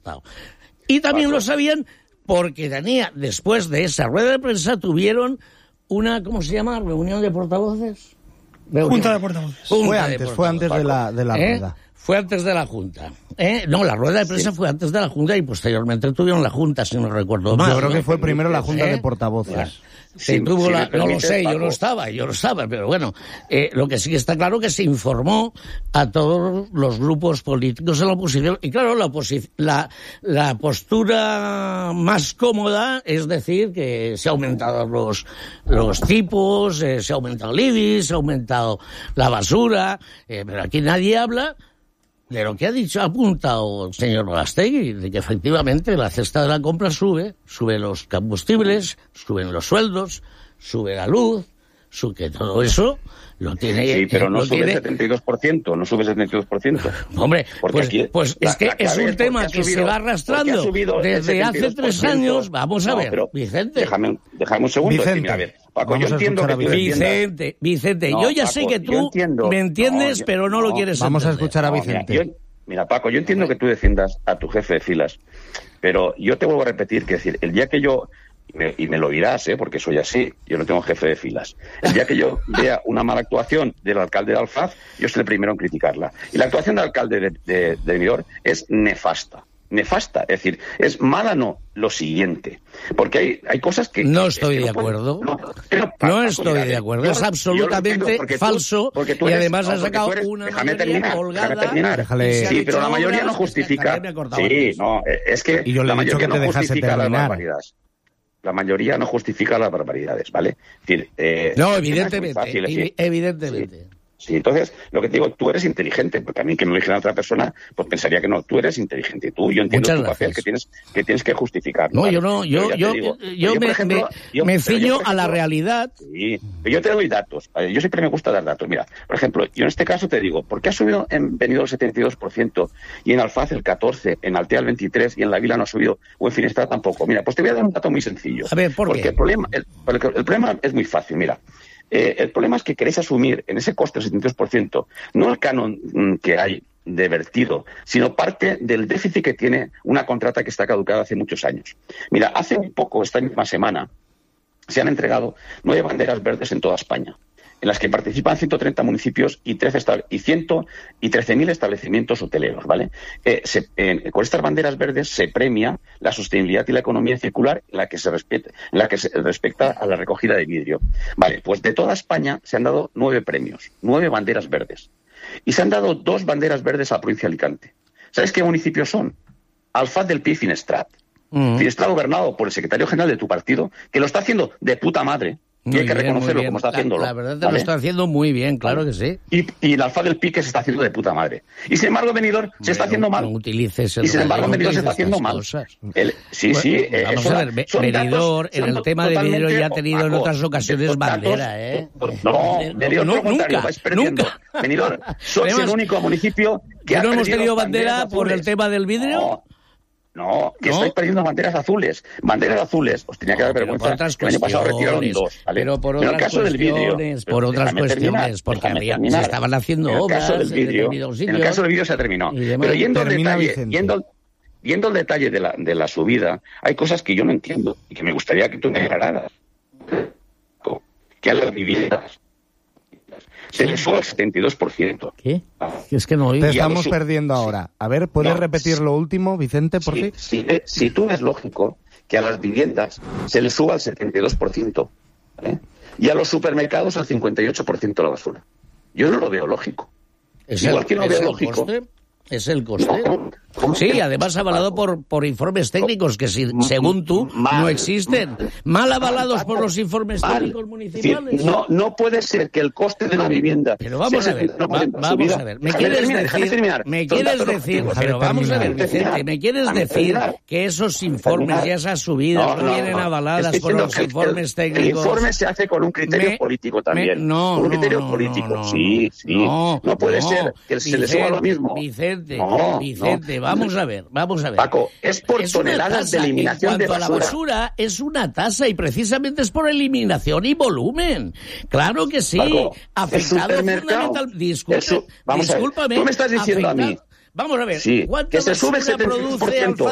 acertado. Y también lo sabían porque después de esa rueda de prensa tuvieron una, ¿cómo se llama? ¿Reunión de portavoces? Junta de portavoces. Fue antes de la rueda. Fue antes de la Junta. No, la rueda de prensa fue antes de la Junta y posteriormente tuvieron la Junta, si no recuerdo mal. Yo creo que fue primero la Junta de portavoces. No lo sé, yo no estaba, pero bueno, lo que sí que está claro que se informó a todos los grupos políticos de la oposición. Y claro, la postura más cómoda es decir que se han aumentado los tipos, se ha aumentado el IBI, se ha aumentado la basura, pero aquí nadie habla de lo que ha apuntado el señor Gaztegui, de que efectivamente la cesta de la compra sube los combustibles, suben los sueldos, sube la luz, que todo eso lo tiene... Sí, pero no sube el 72%, no sube el 72%. Hombre, pues es que es un tema que se va arrastrando desde hace 3 años. Vamos a ver, Vicente. Déjame un segundo. Vicente, a ver, Paco, yo entiendo que tú Vicente, yo ya sé que tú me entiendes, pero no lo quieres entender. Vamos a escuchar a Vicente. Mira, Paco, yo entiendo que tú defiendas a tu jefe de filas, pero yo te vuelvo a repetir que decir, el día que yo... Y me lo dirás, porque soy así, yo no tengo jefe de filas. El día que yo vea una mala actuación del alcalde de Alfaz, yo soy el primero en criticarla. Y la actuación del alcalde de Benidorm es nefasta. Es decir, es mala lo siguiente. Porque hay cosas que... No estoy de acuerdo. No estoy de acuerdo. Es absolutamente falso. Y además has sacado una mayoría holgada. Sí, pero la mayoría no justifica... Sí, no, es que la mayoría no justifica las barbaridades. La mayoría no justifica las barbaridades, ¿vale? Es decir, no, evidentemente. Sí, entonces, lo que te digo, tú eres inteligente, porque a mí que me lo dijera otra persona, pues pensaría que no, tú eres inteligente. Yo entiendo tu papel que tienes que justificar. No, ¿vale? Yo me ciño a la realidad. Sí, pero yo te doy datos. Yo siempre me gusta dar datos. Mira, por ejemplo, yo en este caso te digo, ¿por qué ha subido en Benidorm el 72% y en Alfaz el 14%, en Altea el 23% y en La Vila no ha subido, o en Finestra tampoco? Mira, pues te voy a dar un dato muy sencillo. A ver, ¿por qué? Porque el problema es muy fácil, mira. El problema es que queréis asumir en ese coste del 72% no el canon que hay de vertido, sino parte del déficit que tiene una contrata que está caducada hace muchos años. Mira, hace muy poco, esta misma semana, se han entregado 9 banderas verdes en toda España, en las que participan 130 municipios y 13.000 establecimientos hoteleros, ¿vale? Con estas banderas verdes se premia la sostenibilidad y la economía circular en la que se respecta a la recogida de vidrio. Vale, pues de toda España se han dado 9 premios, 9 banderas verdes. Y se han dado 2 banderas verdes a la provincia de Alicante. ¿Sabes qué municipios son? Alfaz del Pi y Finestrat. Finestrat gobernado por el secretario general de tu partido, que lo está haciendo de puta madre. Y hay que reconocerlo como está haciéndolo. La verdad lo está haciendo muy bien, claro que sí. Y el Alfaz del Pique se está haciendo de puta madre. Y sin embargo, Benidorm se está haciendo mal. No utilices y sin embargo, Benidorm se está haciendo mal. Vamos a ver, Benidorm, en el tema de Benidorm ya ha tenido en otras ocasiones bandera, No, nunca. Benidorm, sois el único municipio que no hemos tenido bandera por el tema del vidrio. No, estáis perdiendo banderas azules. Banderas azules. Os tenía que dar vergüenza. El año pasado retiraron 2. ¿Vale? Pero por otras cuestiones, porque se estaban haciendo obras. En el caso del vidrio se ha terminado. Pero yendo al detalle de la subida, hay cosas que yo no entiendo y que me gustaría que tú me aclararas. Que a las viviendas se les sube el 72%. ¿Qué? Es que no oigo. Te estamos perdiendo ahora. A ver, ¿puedes repetir lo último, Vicente, por fin? Si tú ves lógico que a las viviendas se les suba el 72%, ¿vale? Y a los supermercados al 58% la basura. Yo no lo veo lógico. Igual que no veo lógico. Es el coste. Sí, además avalado por informes técnicos que, según tú, no existen. Mal avalados por los informes técnicos municipales. No puede ser que el coste de la vivienda... Pero vamos a ver, ¿me quieres decir, pero vamos a ver, Vicente, ¿me quieres decir que esos informes y esas subidas no vienen avaladas por los informes técnicos? El informe se hace con un criterio político también. Un criterio político, sí. No puede ser que se le suba lo mismo. Vicente, vamos a ver. Paco, es por toneladas de eliminación de basura. En cuanto a la basura, es una tasa y precisamente es por eliminación y volumen. Claro que sí. Paco, afectado fundamental. Discúlpame. Tú me estás diciendo a mí. Vamos a ver. Sí, ¿cuánta que se sube basura produce Alfaz